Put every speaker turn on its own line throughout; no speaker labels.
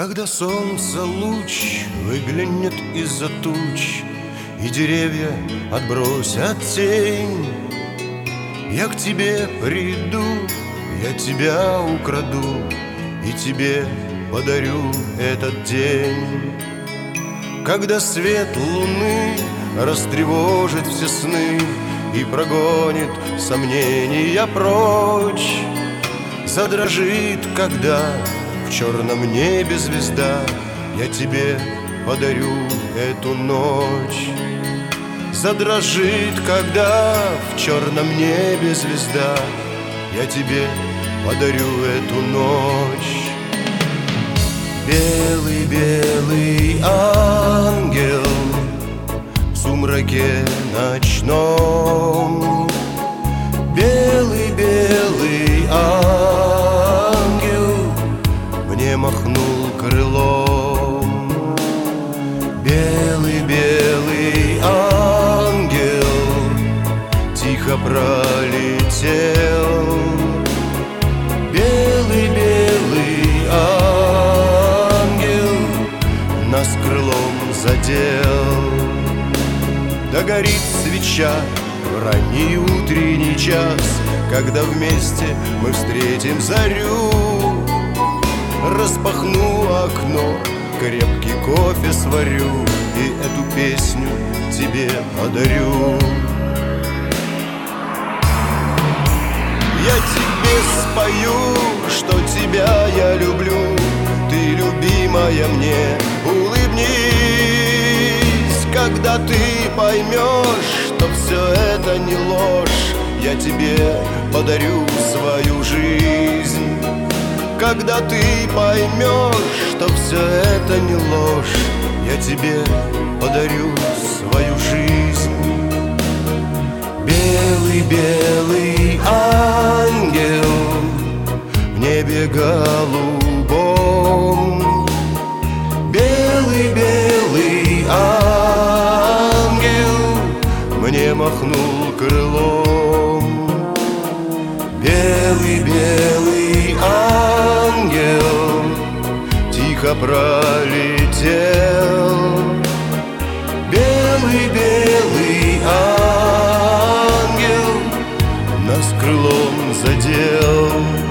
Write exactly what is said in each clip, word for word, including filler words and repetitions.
Когда солнце луч выглянет из-за туч, и деревья отбросят тень, я к тебе приду, я тебя украду и тебе подарю этот день. Когда свет луны растревожит все сны и прогонит сомнения прочь, задрожит, когда в черном небе звезда, я тебе подарю эту ночь. Задрожит, когда в черном небе звезда, я тебе подарю эту ночь. Белый-белый ангел в сумраке ночном, белый-белый ангел мне махнул крылом. Белый-белый ангел тихо пролетел. Белый-белый ангел нас крылом задел. Да горит свеча в ранний утренний час, когда вместе мы встретим зарю. Распахну окно, крепкий кофе сварю и эту песню тебе подарю. Я тебе спою, что тебя я люблю, ты, любимая, мне улыбнись. Когда ты поймешь, что все это не ложь, я тебе подарю свою жизнь. Когда ты поймешь, что все это не ложь, я тебе подарю свою жизнь. Белый-белый ангел в небе голубом, белый-белый ангел мне махнул крылом. Белый-белый ангел тихо пролетел. Белый-белый ангел нас крылом задел.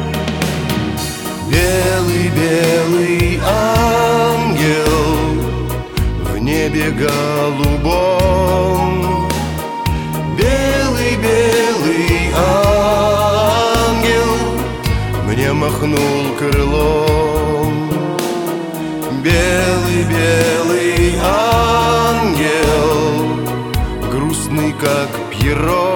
Белый-белый ангел в небе голубом, белый-белый ангел мне махнул крылом. Белый-белый ангел грустный, как Пьеро,